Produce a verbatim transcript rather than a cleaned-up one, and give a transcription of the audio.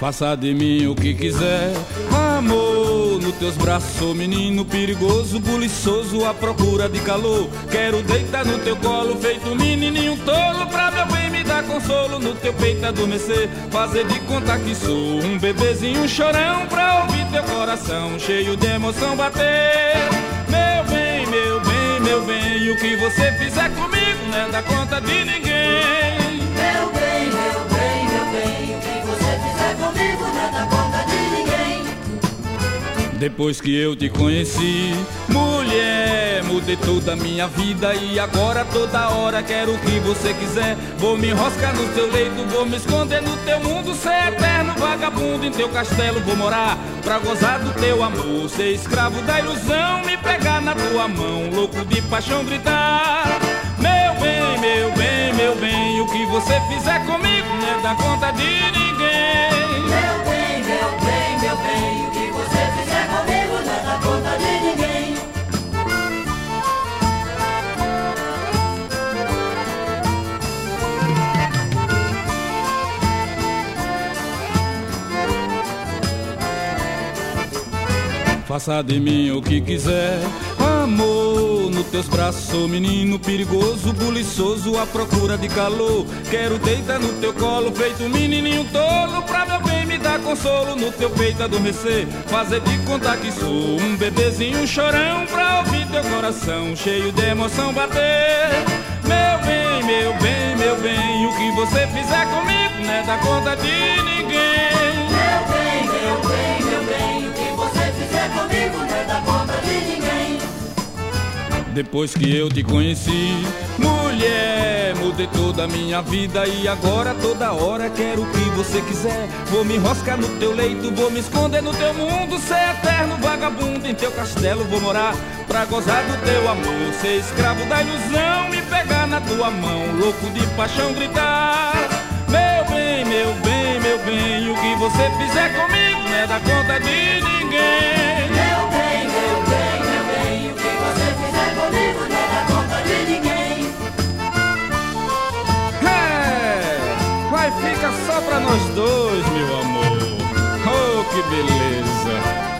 Faça de mim o que quiser, amor. Nos teus braços sou menino perigoso, buliçoso, à procura de calor. Quero deitar no teu colo, feito um menininho tolo, pra meu bem me dar consolo. No teu peito adormecer, fazer de conta que sou um bebezinho, um chorão, pra ouvir teu coração cheio de emoção bater. Meu bem, meu bem, meu bem, e o que você fizer comigo não é da conta de ninguém. Meu bem, meu bem, meu bem, o que você fizer comigo não é da conta de ninguém. Depois que eu te conheci, mulher, mudei toda a minha vida e agora toda hora quero o que você quiser. Vou me enroscar no teu leito, vou me esconder no teu mundo, ser eterno vagabundo em teu castelo vou morar, pra gozar do teu amor, ser escravo da ilusão, me pegar na tua mão, louco de paixão gritar. Meu bem, meu bem, meu bem, o que você fizer comigo não é da conta de ninguém. Meu bem, meu bem, meu bem, o que você fizer comigo não é da conta de ninguém. Faça de mim o que quiser, amor. Nos teus braços sou menino perigoso, buliçoso, à procura de calor. Quero deitar no teu colo, feito um menininho tolo, pra meu bem me dar consolo. No teu peito adormecer, fazer de conta que sou um bebezinho, um chorão, pra ouvir teu coração cheio de emoção bater. Meu bem, meu bem, meu bem, o que você fizer comigo não é da conta de ninguém. Meu bem, meu bem, meu bem, o que você fizer comigo não é da conta de ninguém. Depois que eu te conheci, mulher, mudei toda a minha vida e agora toda hora quero o que você quiser. Vou me enroscar no teu leito, vou me esconder no teu mundo, ser eterno vagabundo em teu castelo vou morar, pra gozar do teu amor, ser escravo da ilusão, me pegar na tua mão, louco de paixão gritar. Meu bem, meu bem, meu bem, o que você fizer comigo não é da conta de ninguém. Meu bem, meu bem, meu bem, o que você fizer comigo não é da conta de ninguém. É, vai ficar só pra nós dois, meu amor. Oh, que beleza.